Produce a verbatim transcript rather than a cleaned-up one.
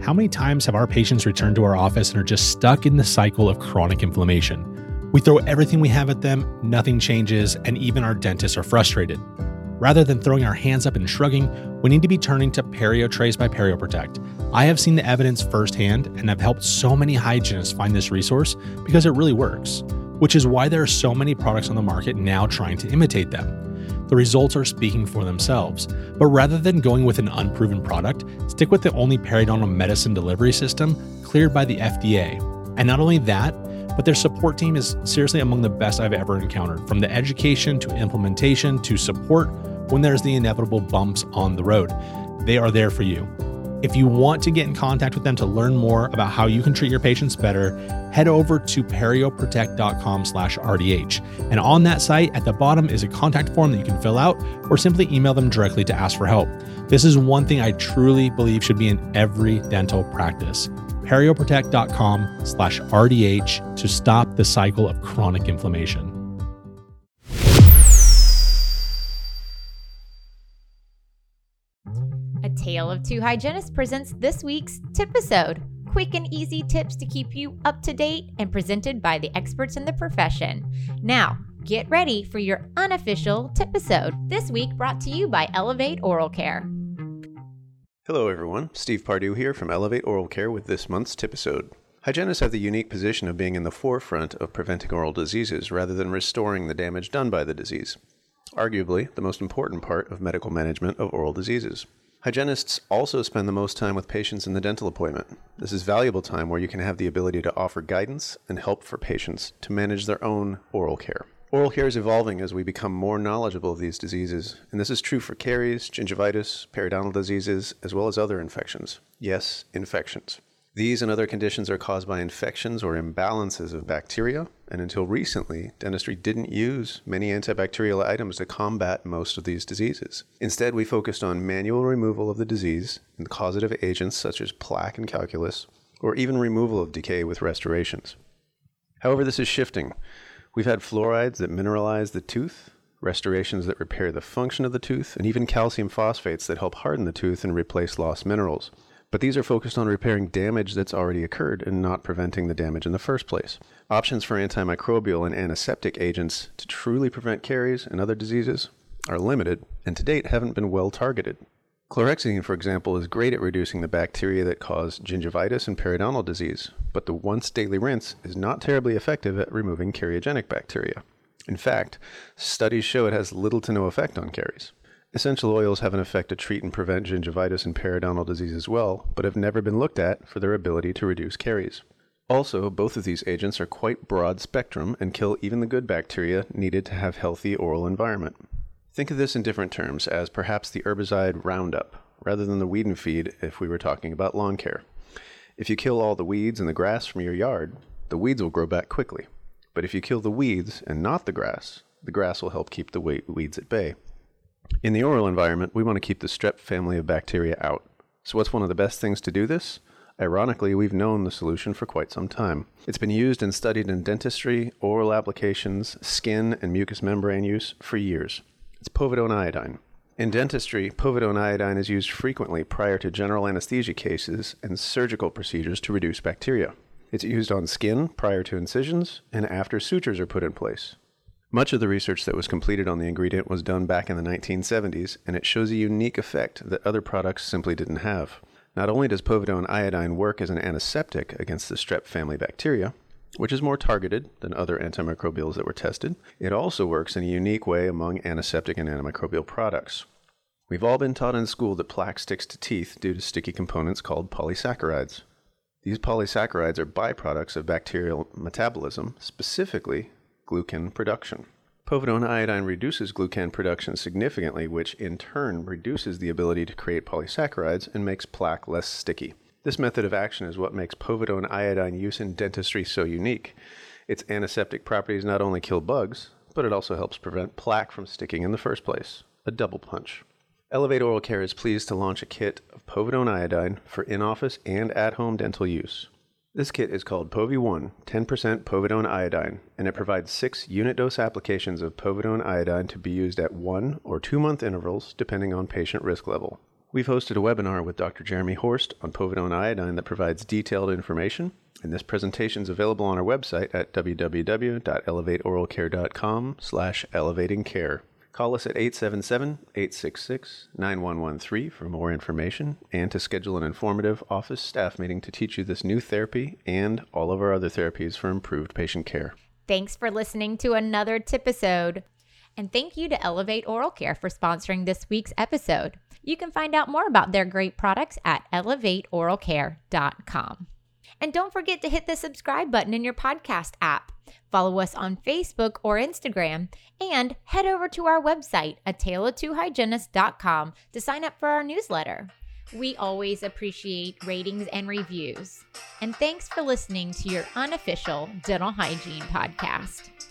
How many times have our patients returned to our office and are just stuck in the cycle of chronic inflammation? We throw everything we have at them, nothing changes, and even our dentists are frustrated. Rather than throwing our hands up and shrugging, we need to be turning to PerioTrace by PerioProtect. I have seen the evidence firsthand and have helped so many hygienists find this resource because it really works, which is why there are so many products on the market now trying to imitate them. The results are speaking for themselves, but rather than going with an unproven product, stick with the only periodontal medicine delivery system cleared by the F D A. And not only that, but their support team is seriously among the best I've ever encountered, from the education to implementation to support when there's the inevitable bumps on the road. They are there for you. If you want to get in contact with them to learn more about how you can treat your patients better, head over to perioprotect.com slash RDH. And on that site, at the bottom is a contact form that you can fill out or simply email them directly to ask for help. This is one thing I truly believe should be in every dental practice. perioprotect.com slash RDH to stop the cycle of chronic inflammation. A Tale of Two Hygienists presents this week's Tipisode. Quick and easy tips to keep you up to date and presented by the experts in the profession. Now, get ready for your unofficial Tipisode. This week brought to you by Elevate Oral Care. Hello everyone, Steve Pardue here from Elevate Oral Care with this month's Tipisode. Hygienists have the unique position of being in the forefront of preventing oral diseases rather than restoring the damage done by the disease. Arguably, the most important part of medical management of oral diseases. Hygienists also spend the most time with patients in the dental appointment. This is valuable time where you can have the ability to offer guidance and help for patients to manage their own oral care. Oral care is evolving as we become more knowledgeable of these diseases, and this is true for caries, gingivitis, periodontal diseases, as well as other infections. Yes, infections. These and other conditions are caused by infections or imbalances of bacteria, and until recently, dentistry didn't use many antibacterial items to combat most of these diseases. Instead, we focused on manual removal of the disease and causative agents such as plaque and calculus, or even removal of decay with restorations. However, this is shifting. We've had fluorides that mineralize the tooth, restorations that repair the function of the tooth, and even calcium phosphates that help harden the tooth and replace lost minerals. But these are focused on repairing damage that's already occurred and not preventing the damage in the first place. Options for antimicrobial and antiseptic agents to truly prevent caries and other diseases are limited and to date haven't been well targeted. Chlorhexidine, for example, is great at reducing the bacteria that cause gingivitis and periodontal disease, but the once daily rinse is not terribly effective at removing cariogenic bacteria. In fact, studies show it has little to no effect on caries. Essential oils have an effect to treat and prevent gingivitis and periodontal disease as well, but have never been looked at for their ability to reduce caries. Also, both of these agents are quite broad spectrum and kill even the good bacteria needed to have healthy oral environment. Think of this in different terms as perhaps the herbicide Roundup, rather than the weed and feed if we were talking about lawn care. If you kill all the weeds and the grass from your yard, the weeds will grow back quickly. But if you kill the weeds and not the grass, the grass will help keep the weeds at bay. In the oral environment, we want to keep the strep family of bacteria out. So what's one of the best things to do this? Ironically, we've known the solution for quite some time. It's been used and studied in dentistry, oral applications, skin, and mucous membrane use for years. It's povidone iodine. In dentistry, povidone iodine is used frequently prior to general anesthesia cases and surgical procedures to reduce bacteria. It's used on skin prior to incisions and after sutures are put in place. Much of the research that was completed on the ingredient was done back in the nineteen seventies, and it shows a unique effect that other products simply didn't have. Not only does povidone iodine work as an antiseptic against the strep family bacteria, which is more targeted than other antimicrobials that were tested, it also works in a unique way among antiseptic and antimicrobial products. We've all been taught in school that plaque sticks to teeth due to sticky components called polysaccharides. These polysaccharides are byproducts of bacterial metabolism, specifically glucan production. Povidone iodine reduces glucan production significantly, which in turn reduces the ability to create polysaccharides and makes plaque less sticky. This method of action is what makes povidone iodine use in dentistry so unique. Its antiseptic properties not only kill bugs, but it also helps prevent plaque from sticking in the first place. A double punch. Elevate Oral Care is pleased to launch a kit of povidone iodine for in-office and at-home dental use. This kit is called Povi one, ten percent povidone iodine, and it provides six unit dose applications of povidone iodine to be used at one or two month intervals depending on patient risk level. We've hosted a webinar with Doctor Jeremy Horst on povidone iodine that provides detailed information, and this presentation is available on our website at w w w dot elevate oral care dot com slash elevating care. Call us at eight seven seven, eight six six, nine one one three for more information and to schedule an informative office staff meeting to teach you this new therapy and all of our other therapies for improved patient care. Thanks for listening to another Tipisode. And thank you to Elevate Oral Care for sponsoring this week's episode. You can find out more about their great products at elevate oral care dot com. And don't forget to hit the subscribe button in your podcast app. Follow us on Facebook or Instagram, and head over to our website, a tale of two hygienists dot com, to sign up for our newsletter. We always appreciate ratings and reviews. And thanks for listening to your unofficial dental hygiene podcast.